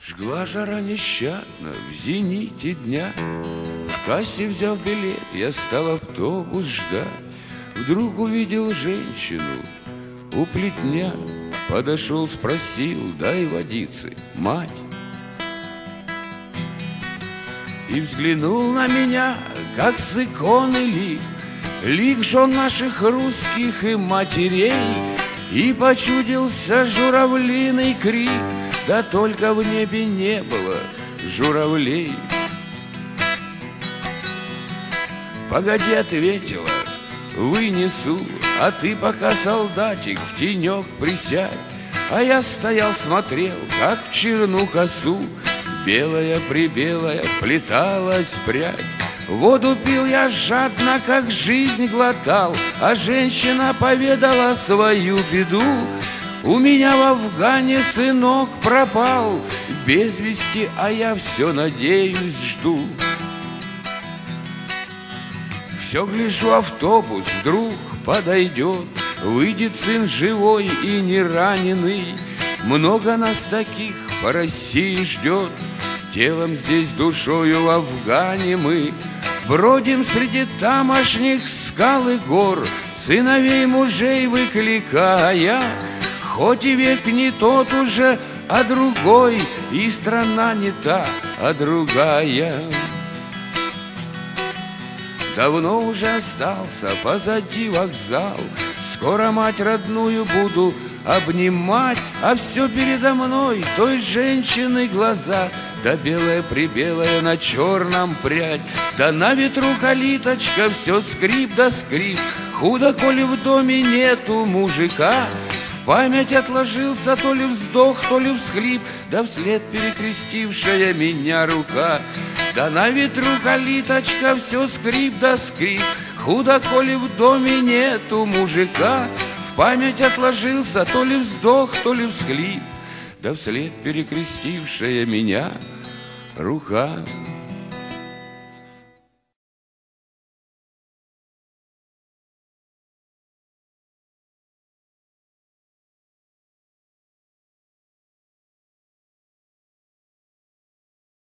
Жгла жара нещадно в зените дня. В кассе взял билет, я стал автобус ждать. Вдруг увидел женщину у плетня. Подошел, спросил, дай водицы, мать. И взглянул на меня, как с иконы лик, лик жен наших русских и матерей. И почудился журавлиный крик, да только в небе не было журавлей. Погоди, ответила, вынесу, а ты пока, солдатик, в тенек присядь. А я стоял, смотрел, как в черну косу белая-прибелая плеталась прядь. Воду пил я жадно, как жизнь глотал, а женщина поведала свою беду. У меня в Афгане сынок пропал без вести, а я все надеюсь, жду. Все гляжу, автобус вдруг подойдет, выйдет сын живой и не раненый. Много нас таких по России ждет, телом здесь, душою в Афгане мы. Бродим среди тамошних скал и гор, сыновей мужей выкликая. Хоть и век не тот уже, а другой, и страна не та, а другая. Давно уже остался позади вокзал, скоро мать родную буду обнимать, а все передо мной той женщины глаза, да белая-прибелая на черном прядь, да на ветру калиточка все скрип да скрип. Худо, коли в доме нету мужика, в память отложился то ли вздох, то ли всхлип, да вслед перекрестившая меня рука. Да на ветру калиточка все скрип да скрип. Худо, коли в доме нету мужика, в память отложился то ли вздох, то ли всхлип, да вслед перекрестившая меня рука.